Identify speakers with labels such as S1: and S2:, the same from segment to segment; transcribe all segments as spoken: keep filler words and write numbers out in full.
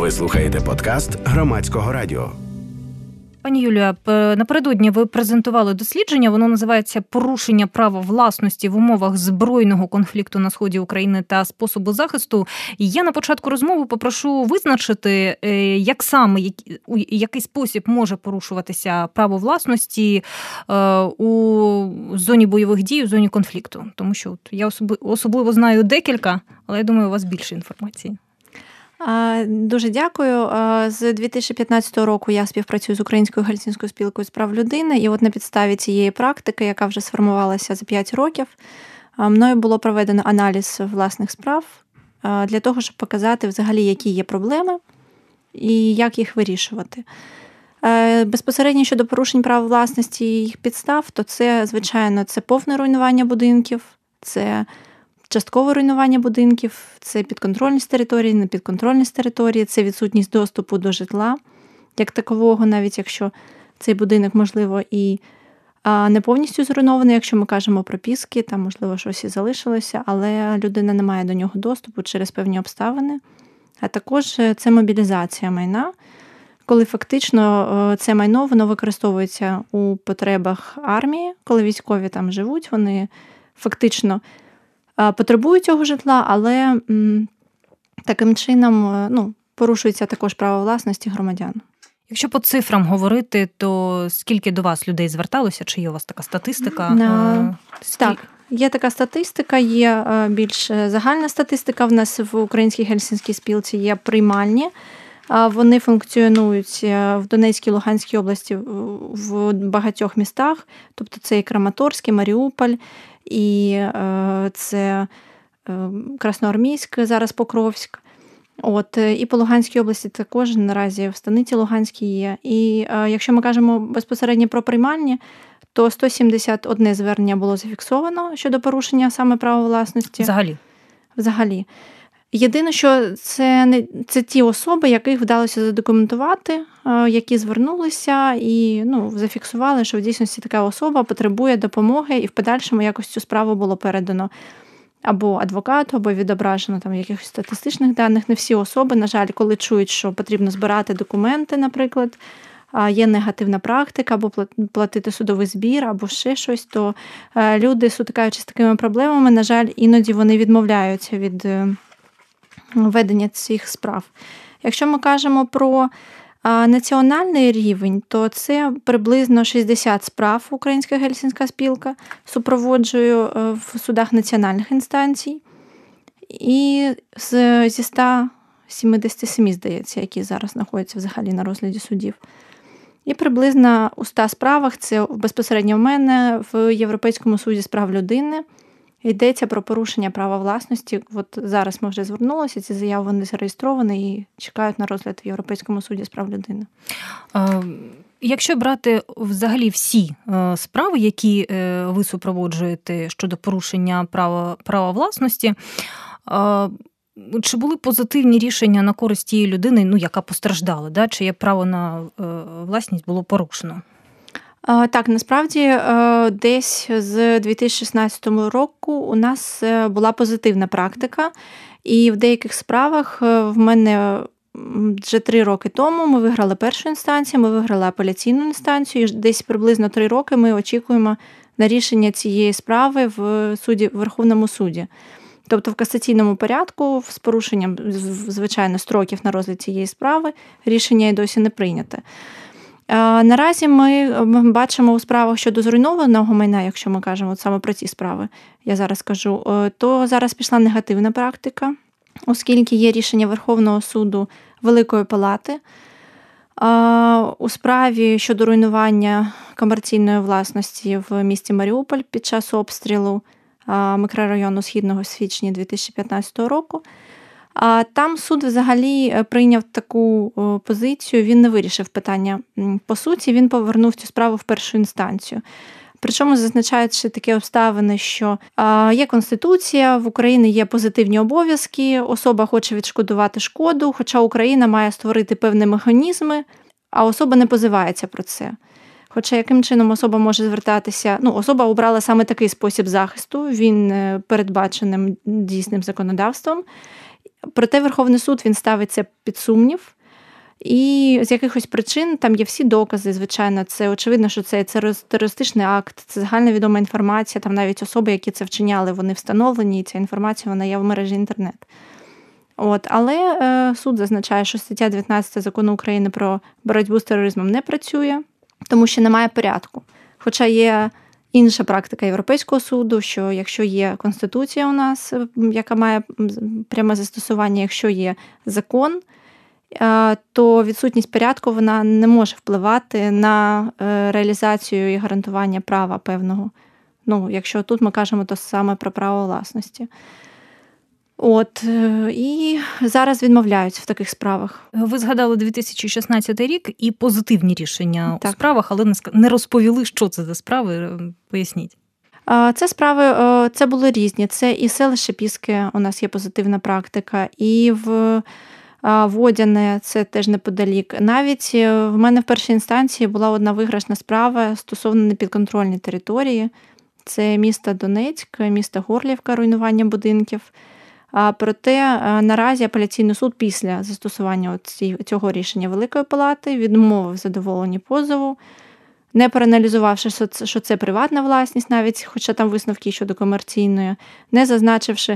S1: Ви слухаєте подкаст Громадського радіо.
S2: Пані Юлія, напередодні ви презентували дослідження, воно називається «Порушення права власності в умовах збройного конфлікту на сході України та способу захисту». І я на початку розмови попрошу визначити, як саме, у який спосіб може порушуватися право власності у зоні бойових дій, у зоні конфлікту. Тому що я особливо знаю декілька, але я думаю, у вас більше інформації.
S3: Дуже дякую. З дві тисячі п'ятнадцятого року я співпрацюю з Українською Гельсінською спілкою з прав людини, і от на підставі цієї практики, яка вже сформувалася за п'ять років, мною було проведено аналіз власних справ для того, щоб показати взагалі, які є проблеми і як їх вирішувати. Безпосередньо щодо порушень прав власності і їх підстав, то це, звичайно, це повне руйнування будинків, це часткове руйнування будинків, це підконтрольність території, непідконтрольність території, це відсутність доступу до житла, як такового, навіть якщо цей будинок, можливо, і не повністю зруйнований, якщо ми кажемо про піски, там, можливо, щось і залишилося, але людина не має до нього доступу через певні обставини. А також це мобілізація майна, коли фактично це майно, воно використовується у потребах армії, коли військові там живуть, вони фактично потребують цього житла, але м, таким чином ну, порушується також право власності громадян.
S2: Якщо по цифрам говорити, то скільки до вас людей зверталося? Чи є у вас така статистика?
S3: На... Так, є така статистика, є більш загальна статистика. В нас в Українській Гельсінській спілці є приймальні. Вони функціонують в Донецькій, Луганській області в багатьох містах. Тобто це і Краматорськ, і Маріуполь, і е, це е, Красноармійськ, зараз Покровськ. От, і по Луганській області також наразі в станиці Луганській є. І е, якщо ми кажемо безпосередньо про приймальні, то сто сімдесят одне звернення було зафіксовано щодо порушення саме права власності.
S2: Взагалі?
S3: Взагалі. Єдине, що це, не, це ті особи, яких вдалося задокументувати, які звернулися і ну, зафіксували, що в дійсності така особа потребує допомоги, і в подальшому якось цю справу було передано або адвокату, або відображено там якихось статистичних даних. Не всі особи, на жаль, коли чують, що потрібно збирати документи, наприклад, є негативна практика, або платити судовий збір, або ще щось, то люди, сутикаючись з такими проблемами, на жаль, іноді вони відмовляються від ведення цих справ. Якщо ми кажемо про національний рівень, то це приблизно шістдесят справ Українська Гельсінська спілка супроводжує в судах національних інстанцій. І зі ста сімдесят сім, здається, які зараз знаходяться взагалі на розгляді судів. І приблизно у ста справах, це безпосередньо в мене, в Європейському суді з прав людини, йдеться про порушення права власності. От зараз ми вже звернулися, ці заяви вони зареєстровані і чекають на розгляд в Європейському суді з прав людини.
S2: Якщо брати взагалі всі справи, які ви супроводжуєте щодо порушення права, права власності, чи були позитивні рішення на користь тієї людини, ну, яка постраждала, да? Чиє право на власність було порушено?
S3: Так, насправді десь з дві тисячі шістнадцятого року у нас була позитивна практика, і в деяких справах в мене вже три роки тому ми виграли першу інстанцію, ми виграли апеляційну інстанцію, і десь приблизно три роки ми очікуємо на рішення цієї справи в суді, в Верховному суді. Тобто в касаційному порядку, з порушенням, звичайно, строків на розгляд цієї справи, рішення і досі не прийняте. Наразі ми бачимо у справах щодо зруйнованого майна, якщо ми кажемо саме про ці справи, я зараз кажу, то зараз пішла негативна практика, оскільки є рішення Верховного суду Великої Палати у справі щодо руйнування комерційної власності в місті Маріуполь під час обстрілу мікрорайону Східного в січні дві тисячі п'ятнадцятого року. А там суд взагалі прийняв таку позицію, він не вирішив питання по суті, він повернув цю справу в першу інстанцію. Причому зазначаючи такі обставини, що є Конституція, в Україні є позитивні обов'язки, особа хоче відшкодувати шкоду, хоча Україна має створити певні механізми, а особа не позивається про це. Хоча яким чином особа може звертатися, ну, особа обрала саме такий спосіб захисту, він передбаченим дійсним законодавством. Проте Верховний суд, він ставить це під сумнів, І з якихось причин там є всі докази, звичайно, це очевидно, що це, це терористичний акт, це загальновідома інформація, там навіть особи, які це вчиняли, вони встановлені, і ця інформація вона є в мережі інтернет. От, але е, суд зазначає, що стаття дев'ятнадцята Закону України про боротьбу з тероризмом не працює, тому що немає порядку. Хоча є інша практика Європейського суду, що якщо є Конституція у нас, яка має пряме застосування, якщо є закон, то відсутність порядку вона не може впливати на реалізацію і гарантування права певного. Ну, якщо тут ми кажемо то саме про право власності. От, і зараз відмовляються в таких справах.
S2: Ви згадали дві тисячі шістнадцятий рік і позитивні рішення
S3: так.
S2: у справах, але не розповіли, що це за справи. Поясніть.
S3: Це справи, це були різні. Це і селище Піски, у нас є позитивна практика, і в Водяне, це теж неподалік. Навіть в мене в першій інстанції була одна виграшна справа стосовно непідконтрольної території. Це місто Донецьк, місто Горлівка, руйнування будинків. А проте наразі апеляційний суд після застосування цього рішення Великої Палати відмовив задоволенні позову, не проаналізувавши, що це приватна власність, навіть, хоча там висновки щодо комерційної, не зазначивши,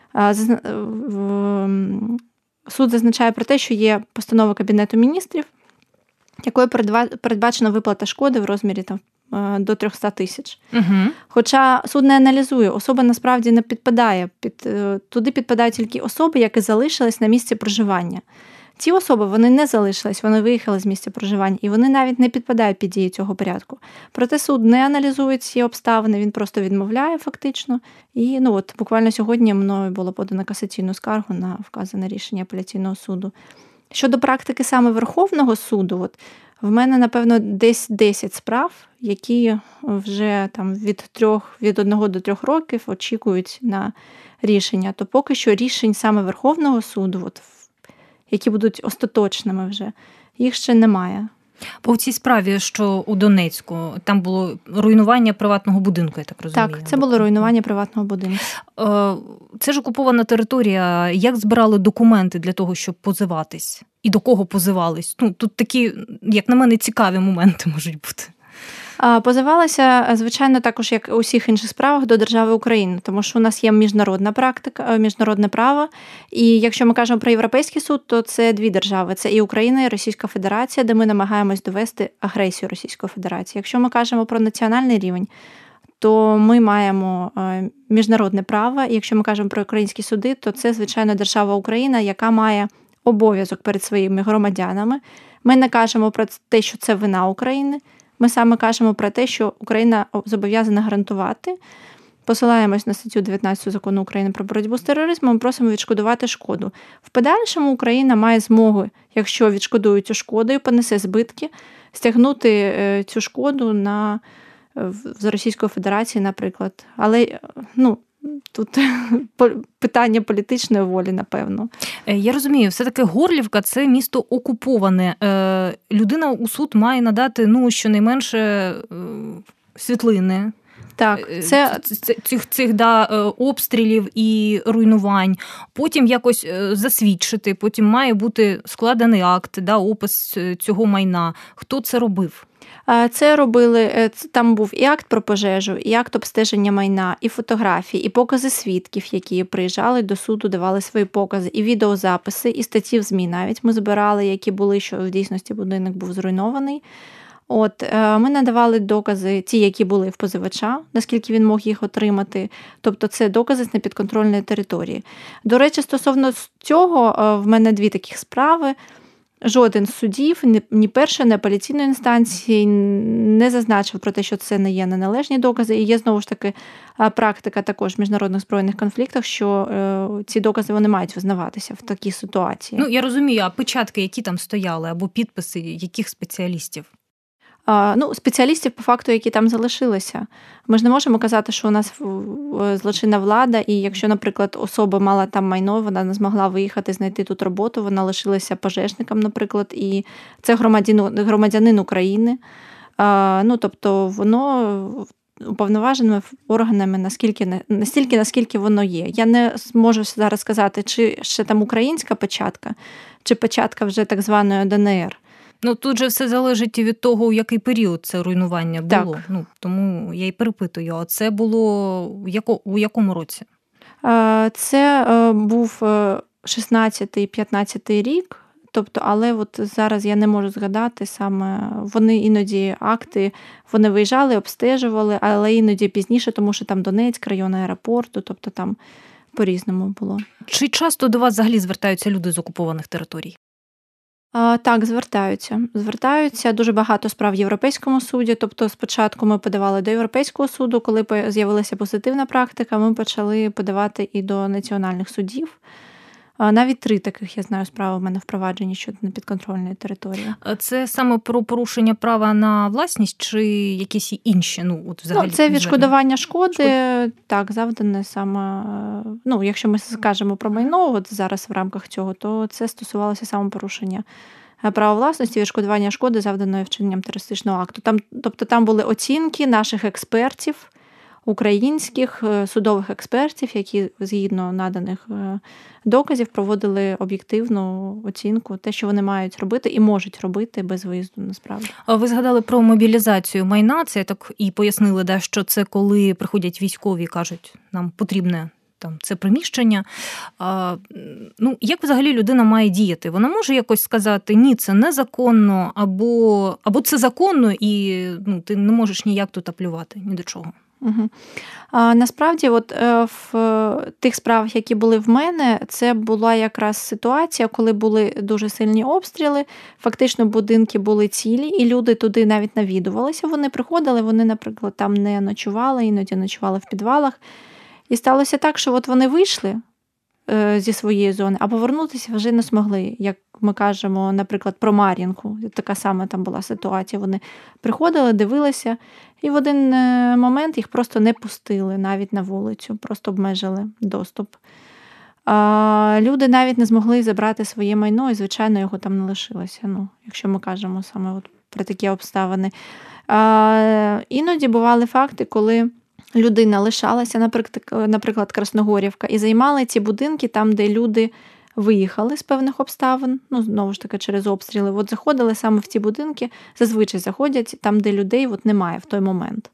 S3: суд зазначає про те, що є постанова Кабінету міністрів, якою передбачена виплата шкоди в розмірі там, до триста тисяч. Угу. Хоча суд не аналізує, особа насправді не підпадає. Під, туди підпадають тільки особи, які залишились на місці проживання. Ці особи, вони не залишились, вони виїхали з місця проживання, і вони навіть не підпадають під дію цього порядку. Проте суд не аналізує ці обставини, він просто відмовляє фактично. І ну от буквально сьогодні мною було подано касаційну скаргу на вказане рішення апеляційного суду. Щодо практики саме Верховного суду, от в мене, напевно, десь десять справ, які вже там від трьох, від одного до трьох років очікують на рішення. То поки що рішень саме Верховного суду, от, які будуть остаточними вже, їх ще немає.
S2: По цій справі, що у Донецьку, там було руйнування приватного будинку, я так розумію.
S3: Так, це було руйнування приватного будинку.
S2: Це ж окупована територія. Як збирали документи для того, щоб позиватись? І до кого позивались? Ну, тут такі, як на мене, цікаві моменти можуть бути.
S3: Позивалася, звичайно, також, як у всіх інших справах, до держави України, тому що у нас є міжнародна практика, міжнародне право, і якщо ми кажемо про Європейський суд, то це дві держави, це і Україна, і Російська Федерація, де ми намагаємось довести агресію Російської Федерації. Якщо ми кажемо про національний рівень, то ми маємо міжнародне право, і якщо ми кажемо про українські суди, то це, звичайно, держава Україна, яка має обов'язок перед своїми громадянами. Ми не кажемо про те, що це вина України, ми саме кажемо про те, що Україна зобов'язана гарантувати. Посилаємось на статтю дев'ятнадцяту Закону України про боротьбу з тероризмом, просимо відшкодувати шкоду. В подальшому Україна має змогу, якщо відшкодує цю шкоду і понесе збитки, стягнути цю шкоду на, з Російської Федерації, наприклад. Але, ну, тут питання політичної волі, напевно.
S2: Я розумію, все-таки Горлівка – це місто окуповане. Людина у суд має надати, ну, щонайменше світлини.
S3: Так, це...
S2: Цих, цих да, обстрілів і руйнувань. Потім якось засвідчити, потім має бути складений акт, да, опис цього майна. Хто це робив?
S3: Це робили, там був і акт про пожежу, і акт обстеження майна, і фотографії, і покази свідків, які приїжджали до суду, давали свої покази, і відеозаписи, і статті в ЗМІ навіть ми збирали, які були, що в дійсності будинок був зруйнований. От, ми надавали докази, ті, які були в позивача, наскільки він мог їх отримати. Тобто це докази з непідконтрольної території. До речі, стосовно цього, в мене дві таких справи. Жоден з судів, ні першої, ні апеляційної інстанції не зазначив про те, що це не є неналежні докази. І є, знову ж таки, практика також в міжнародних збройних конфліктах, що ці докази вони мають визнаватися в такій ситуації.
S2: Ну, я розумію, а печатки, які там стояли, або підписи яких спеціалістів?
S3: Ну, спеціалістів, по факту, які там залишилися. Ми ж не можемо казати, що у нас злочинна влада, і якщо, наприклад, особа мала там майно, вона не змогла виїхати, знайти тут роботу, вона лишилася пожежником, наприклад, і це громадянин, громадянин України. Ну, тобто, воно уповноваженими органами наскільки, настільки, наскільки воно є. Я не можу зараз сказати, чи ще там українська печатка, чи печатка вже так званої Де ен ер.
S2: Ну, тут же все залежить від того, у який період це руйнування було.
S3: Так.
S2: Ну, тому я й перепитую, а це було у, яко, у якому році?
S3: Це був шістнадцятий-п'ятнадцятий рік. Тобто, але от зараз я не можу згадати саме, вони іноді акти, вони виїжджали, обстежували, але іноді пізніше, тому що там Донецьк, район аеропорту, тобто там по-різному було.
S2: Чи часто до вас взагалі звертаються люди з окупованих територій?
S3: А, так, звертаються. Звертаються. Дуже багато справ в Європейському суді. Тобто спочатку ми подавали до Європейського суду, коли з'явилася позитивна практика, ми почали подавати і до національних судів. Навіть три таких, я знаю, справи в мене впроваджені щодо непідконтрольної території.
S2: Це саме про порушення права на власність чи якісь інші? Ну, от взагалі,
S3: ну, це відшкодування шкоди,
S2: Шкод...
S3: так, завдане саме, ну, якщо ми скажемо про майно, от зараз в рамках цього, то це стосувалося саме порушення права власності, відшкодування шкоди, завданої вчиненням терористичного акту. Там, тобто там були оцінки наших експертів, українських судових експертів, які згідно наданих доказів проводили об'єктивну оцінку, те, що вони мають робити і можуть робити без виїзду, насправді.
S2: Ви згадали про мобілізацію майна, це так і пояснили, да, що це коли приходять військові і кажуть, нам потрібне там це приміщення. А, ну, як взагалі людина має діяти? Вона може якось сказати, ні, це незаконно, або, або це законно, і ну, ти не можеш ніяк тут аплювати, ні до чого.
S3: Угу. А, насправді, от в тих справах, які були в мене, це була якраз ситуація, коли були дуже сильні обстріли, фактично будинки були цілі, і люди туди навіть навідувалися. Вони приходили, вони, наприклад, там не ночували, іноді ночували в підвалах. І сталося так, що от вони вийшли зі своєї зони, а повернутися вже не змогли. Як ми кажемо, наприклад, про Мар'їнку. Така сама там була ситуація. Вони приходили, дивилися, і в один момент їх просто не пустили навіть на вулицю, просто обмежили доступ. А люди навіть не змогли забрати своє майно, і, звичайно, його там не лишилося, ну, якщо ми кажемо саме от про такі обставини. А, іноді бували факти, коли людина лишалася, наприклад, наприклад, Красногорівка, і займали ці будинки там, де люди виїхали з певних обставин, ну, знову ж таки, через обстріли. От заходили саме в ці будинки, зазвичай заходять там, де людей от немає в той момент.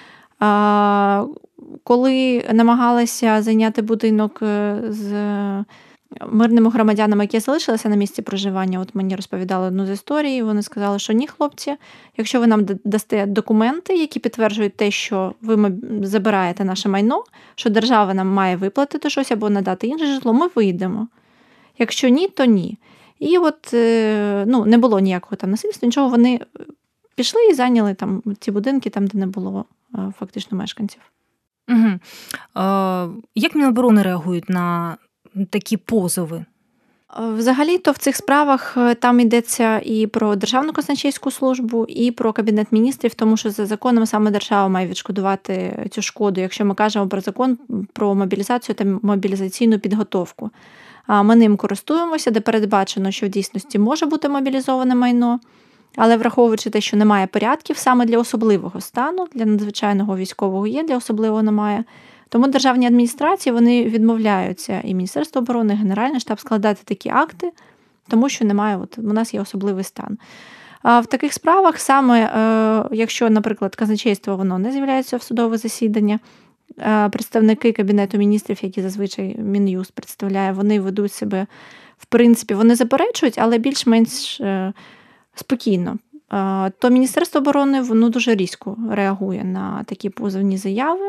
S3: А, коли намагалися зайняти будинок з мирними громадянами, які залишилися на місці проживання, от мені розповідали одну з історій, вони сказали, що ні, хлопці, якщо ви нам дасте документи, які підтверджують те, що ви забираєте наше майно, що держава нам має виплатити щось або надати інше житло, ми вийдемо. Якщо ні, то ні. І от ну, не було ніякого там насильства, нічого, вони пішли і зайняли там ці будинки, там, де не було фактично мешканців.
S2: Угу. А, як Міноборони реагують на такі позови?
S3: Взагалі-то в цих справах там йдеться і про Державну казначейську службу, і про Кабінет міністрів, тому що за законом саме держава має відшкодувати цю шкоду, якщо ми кажемо про закон про мобілізацію та мобілізаційну підготовку. Ми ним користуємося, де передбачено, що в дійсності може бути мобілізоване майно, але враховуючи те, що немає порядків саме для особливого стану, для надзвичайного військового є, для особливого немає. Тому державні адміністрації, вони відмовляються, і Міністерство оборони, і Генеральний штаб складати такі акти, тому що немає, от, у нас є особливий стан. А в таких справах саме, якщо, наприклад, казначейство воно не з'являється в судове засідання, представники Кабінету міністрів, які зазвичай Мін'юст представляє, вони ведуть себе, в принципі, вони заперечують, але більш-менш спокійно. То Міністерство оборони, воно дуже різко реагує на такі позовні заяви.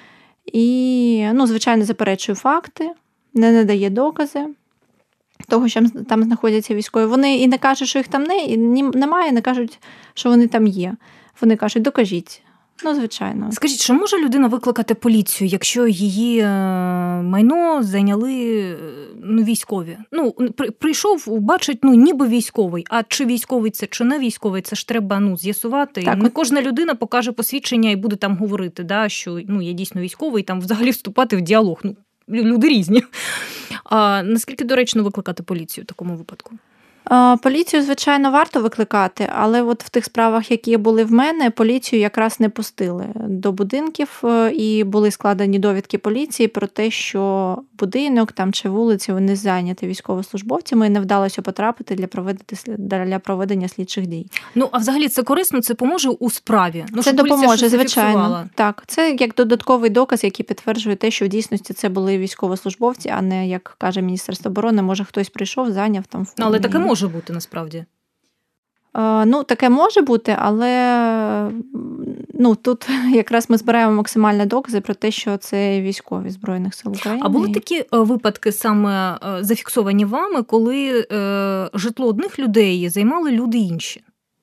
S3: І, ну, звичайно, заперечує факти, не надає докази того, що там знаходяться військові. Вони і не кажуть, що їх там не, і немає, не кажуть, що вони там є. Вони кажуть, докажіть. Ну, звичайно.
S2: Скажіть, чи може людина викликати поліцію, якщо її майно зайняли ну, військові? Ну, прийшов, бачить, ну, ніби військовий, а чи військовий це, чи не військовий, це ж треба ну, з'ясувати. Так, не кожна людина покаже посвідчення і буде там говорити, да, що ну, я дійсно військовий, там взагалі вступати в діалог. Ну, люди різні. А наскільки доречно викликати поліцію в такому випадку?
S3: Поліцію, звичайно, варто викликати, але от в тих справах, які були в мене, поліцію якраз не пустили до будинків, і були складені довідки поліції про те, що будинок там чи вулиці вони зайняті військовослужбовцями і не вдалося потрапити для проведення, для проведення слідчих дій.
S2: Ну, а взагалі це корисно, це поможе у справі? Ну,
S3: це допоможе, звичайно.
S2: Зафіксувала.
S3: Так, це як додатковий доказ, який підтверджує те, що в дійсності це були військовослужбовці, а не, як каже Міністерство оборони, може хтось прийшов, зайняв там форму.
S2: Але таке може бути насправді.
S3: Ну, таке може бути, але ну, тут якраз ми збираємо максимальні докази про те, що це військові Збройних сил України.
S2: А були такі випадки саме зафіксовані вами, коли е, житло одних людей займали люди інші?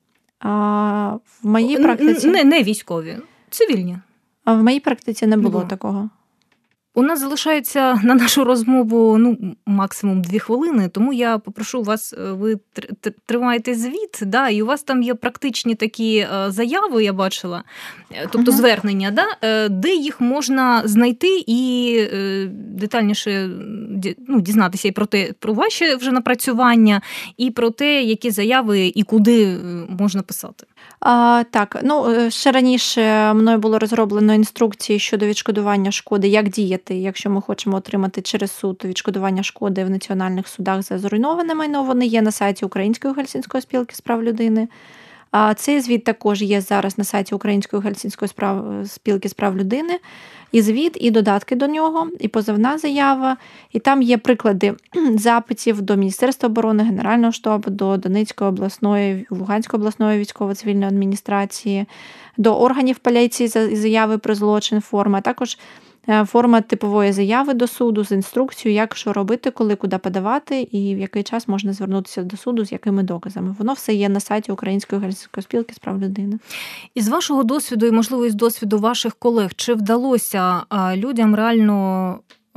S3: А, в моїй практиці...
S2: Не, не військові, цивільні.
S3: А в моїй практиці не було
S2: Було.
S3: такого.
S2: У нас залишається на нашу розмову ну, максимум дві хвилини, тому я попрошу вас, ви тримаєте звіт, да, і у вас там є практичні такі заяви, я бачила, тобто uh-huh. звернення, да, де їх можна знайти і детальніше ну, дізнатися і про те, про ваші вже напрацювання, і про те, які заяви і куди можна писати.
S3: А, так, ну, ще раніше мною було розроблено інструкції щодо відшкодування шкоди, як діяти, якщо ми хочемо отримати через суд відшкодування шкоди в національних судах за зруйноване майно. Вони є на сайті Української Гельсінської спілки з прав людини. А цей звіт також є зараз на сайті Української Гельсінської спілки з прав людини. І звіт, і додатки до нього, і позовна заява. І там є приклади запитів до Міністерства оборони, Генерального штабу, до Донецької обласної, Луганської обласної військово-цивільної адміністрації, до органів поліції заяви про злочин, форма, а також форма типової заяви до суду з інструкцією, як що робити, коли, куди подавати і в який час можна звернутися до суду, з якими доказами. Воно все є на сайті Української Гельсінської спілки з прав людини.
S2: Із вашого досвіду і, можливо, із досвіду ваших колег, чи вдалося людям реально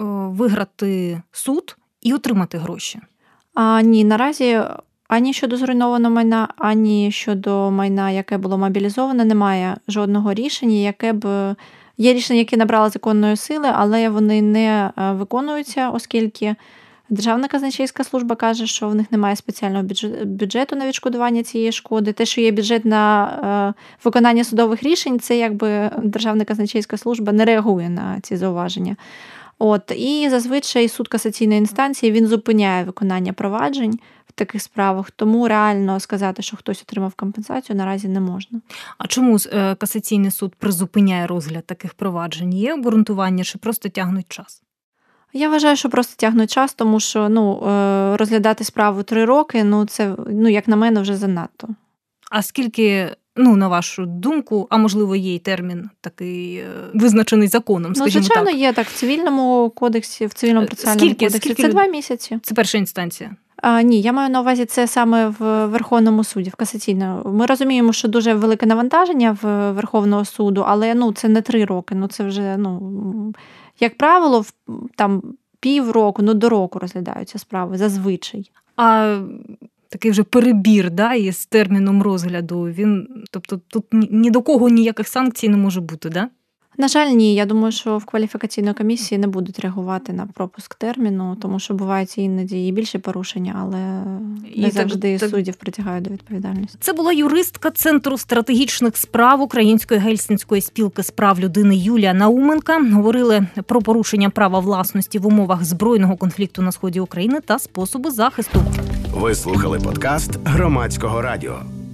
S2: виграти суд і отримати гроші?
S3: А, ні, наразі ані щодо зруйнованого майна, ані щодо майна, яке було мобілізоване, немає жодного рішення, яке б... Є рішення, які набрали законної сили, але вони не виконуються, оскільки Державна казначейська служба каже, що в них немає спеціального бюджету на відшкодування цієї шкоди. Те, що є бюджет на виконання судових рішень, це якби Державна казначейська служба не реагує на ці зауваження. От, і зазвичай суд касаційної інстанції, він зупиняє виконання проваджень в таких справах, тому реально сказати, що хтось отримав компенсацію, наразі не можна.
S2: А чому касаційний суд призупиняє розгляд таких проваджень? Є обґрунтування, чи просто тягнуть час?
S3: Я вважаю, що просто тягнуть час, тому що ну, розглядати справу три роки, ну, це, ну, як на мене, вже занадто.
S2: А скільки... Ну, на вашу думку, а можливо, є й термін такий визначений законом, скажімо так.
S3: Ну, звичайно, так. Є так в цивільному кодексі, в цивільному процесуальному
S2: скільки,
S3: кодексі.
S2: Скільки...
S3: Це два місяці.
S2: Це перша інстанція?
S3: А, ні, я маю на увазі це саме в Верховному суді, в касаційному. Ми розуміємо, що дуже велике навантаження в Верховного суду, але ну, це не три роки. Ну, це вже, ну, як правило, там півроку, ну, до року розглядаються справи, зазвичай.
S2: А... Такий вже перебір, да, із терміном розгляду. Він, тобто тут ні до кого ніяких санкцій не може бути, да?
S3: На жаль, ні. Я думаю, що в кваліфікаційній комісії не будуть реагувати на пропуск терміну, тому що бувають іноді і більші порушення, але не і завжди так, суддів притягають до відповідальності.
S2: Це була юристка Центру стратегічних справ Української Гельсінської спілки з прав людини Юлія Науменка. Говорили про порушення права власності в умовах збройного конфлікту на сході України та способи захисту.
S1: Ви слухали подкаст Громадського радіо.